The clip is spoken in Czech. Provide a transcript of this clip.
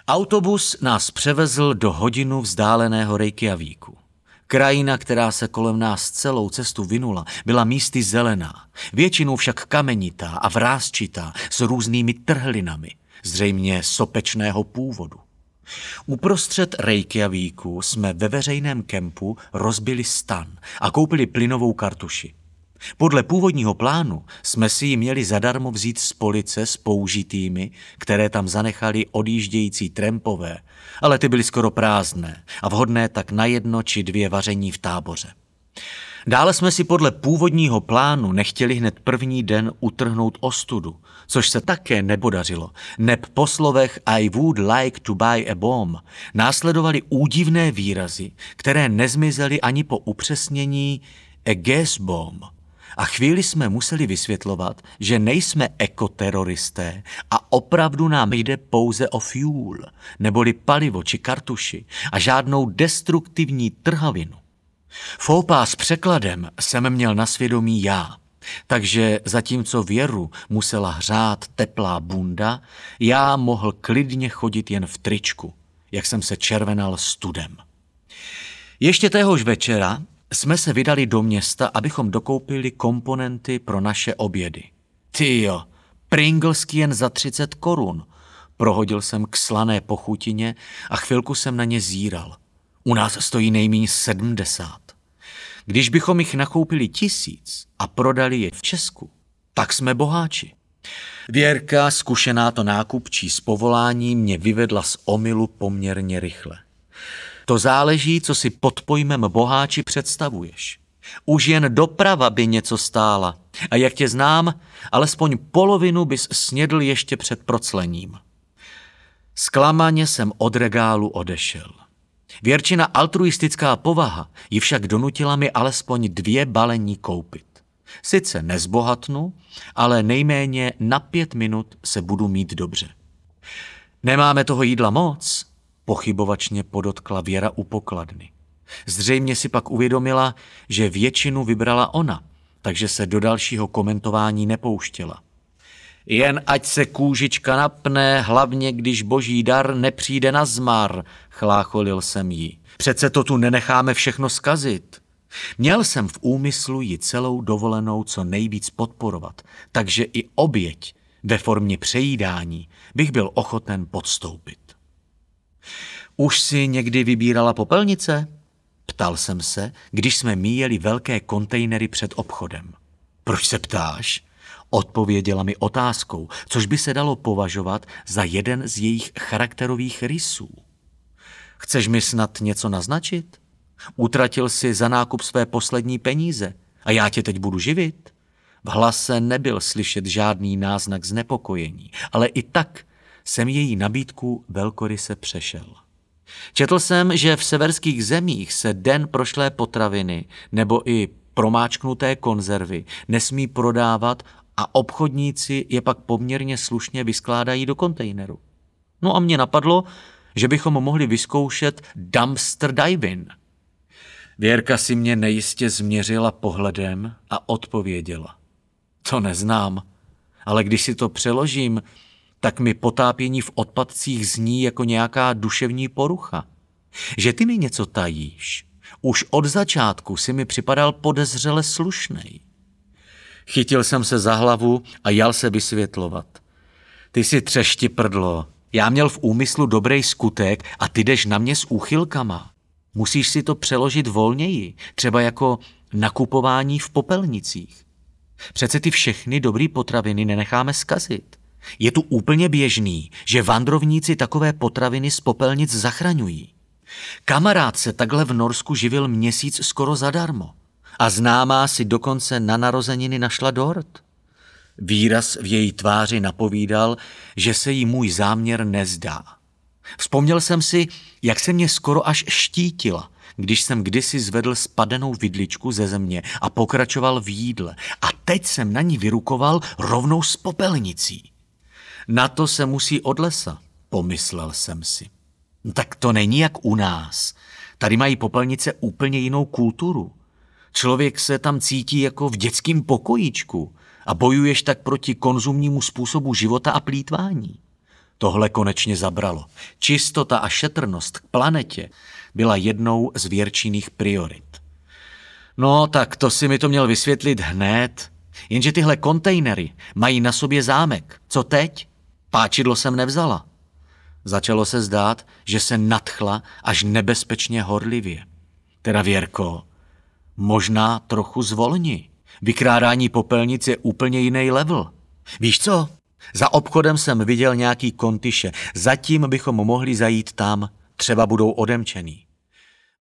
Autobus nás převezl do hodinu vzdáleného Reykjavíku. Krajina, která se kolem nás celou cestu vinula, byla místy zelená, většinou však kamenitá a vrásčitá s různými trhlinami, zřejmě sopečného původu. Uprostřed Reykjavíku jsme ve veřejném kempu rozbili stan a koupili plynovou kartuši. Podle původního plánu jsme si ji měli zadarmo vzít z police s použitými, které tam zanechali odjíždějící trampové, ale ty byly skoro prázdné a vhodné tak na 1 či 2 vaření v táboře. Dále jsme si podle původního plánu nechtěli hned první den utrhnout ostudu, což se také nepodařilo. Neb po slovech I would like to buy a bomb následovaly údivné výrazy, které nezmizely ani po upřesnění a gas bomb. A chvíli jsme museli vysvětlovat, že nejsme ekoteroristé a opravdu nám jde pouze o fuel, neboli palivo či kartuši a žádnou destruktivní trhavinu. Fópa s překladem jsem měl na svědomí já, takže zatímco Věru musela hřát teplá bunda, já mohl klidně chodit jen v tričku, jak jsem se červenal studem. Ještě téhož večera jsme se vydali do města, abychom dokoupili komponenty pro naše obědy. Tyjo, Pringlesky jen za 30 korun. Prohodil jsem k slané pochutině a chvilku jsem na ně zíral. U nás stojí nejméně 70. Když bychom jich nakoupili 1000 a prodali je v Česku, tak jsme boháči. Věrka, zkušená to nákupčí z povolání, mě vyvedla z omylu poměrně rychle. To záleží, co si pod pojmem boháči představuješ. Už jen doprava by něco stála a jak tě znám, alespoň polovinu bys snědl ještě před proclením. Zklamaně jsem od regálu odešel. Věrčina altruistická povaha ji však donutila mi alespoň 2 balení koupit. Sice nezbohatnu, ale nejméně na 5 minut se budu mít dobře. Nemáme toho jídla moc, pochybovačně podotkla Věra u pokladny. Zřejmě si pak uvědomila, že většinu vybrala ona, takže se do dalšího komentování nepouštěla. Jen ať se kůžička napne, hlavně když boží dar nepřijde na zmar, chlácholil jsem jí. Přece to tu nenecháme všechno zkazit. Měl jsem v úmyslu ji celou dovolenou co nejvíc podporovat, takže i oběť ve formě přejídání bych byl ochoten podstoupit. Už si někdy vybírala popelnice? Ptal jsem se, když jsme míjeli velké kontejnery před obchodem. Proč se ptáš? Odpověděla mi otázkou, což by se dalo považovat za jeden z jejich charakterových rysů. Chceš mi snad něco naznačit? Utratil si za nákup své poslední peníze a já tě teď budu živit? V hlase nebyl slyšet žádný náznak znepokojení, ale i tak jsem její nabídku velkoryse přešel. Četl jsem, že v severských zemích se den prošlé potraviny nebo i promáčknuté konzervy nesmí prodávat a obchodníci je pak poměrně slušně vyskládají do kontejneru. No a mě napadlo, že bychom mohli vyzkoušet dumpster diving. Věrka si mě nejistě změřila pohledem a odpověděla. To neznám, ale když si to přeložím, tak mi potápění v odpadcích zní jako nějaká duševní porucha. Že ty mi něco tajíš. Už od začátku si mi připadal podezřele slušnej. Chytil jsem se za hlavu a jal se vysvětlovat. Ty si třešti prdlo. Já měl v úmyslu dobrý skutek a ty jdeš na mě s úchylkama. Musíš si to přeložit volněji, třeba jako nakupování v popelnicích. Přece ty všechny dobrý potraviny nenecháme zkazit. Je tu úplně běžný, že vandrovníci takové potraviny z popelnic zachraňují. Kamarád se takhle v Norsku živil měsíc skoro zadarmo. A známá si dokonce na narozeniny našla dort. Výraz v její tváři napovídal, že se jí můj záměr nezdá. Vzpomněl jsem si, jak se mě skoro až štítila, když jsem kdysi zvedl spadenou vidličku ze země a pokračoval v jídle. A teď jsem na ní vyrukoval rovnou s popelnicí. Na to se musí od lesa, pomyslel jsem si. Tak to není jak u nás. Tady mají popelnice úplně jinou kulturu. Člověk se tam cítí jako v dětském pokojíčku a bojuješ tak proti konzumnímu způsobu života a plýtvání. Tohle konečně zabralo. Čistota a šetrnost k planetě byla jednou z Věrčiných priorit. No, tak to si mi to měl vysvětlit hned. Jenže tyhle kontejnery mají na sobě zámek. Co teď? Páčidlo jsem nevzala. Začalo se zdát, že se nadchla až nebezpečně horlivě. Teda Věrko, možná trochu zvolni. Vykrádání popelnic je úplně jiný level. Víš co? Za obchodem jsem viděl nějaký kontyše. Zatím bychom mohli zajít tam. Třeba budou odemčený.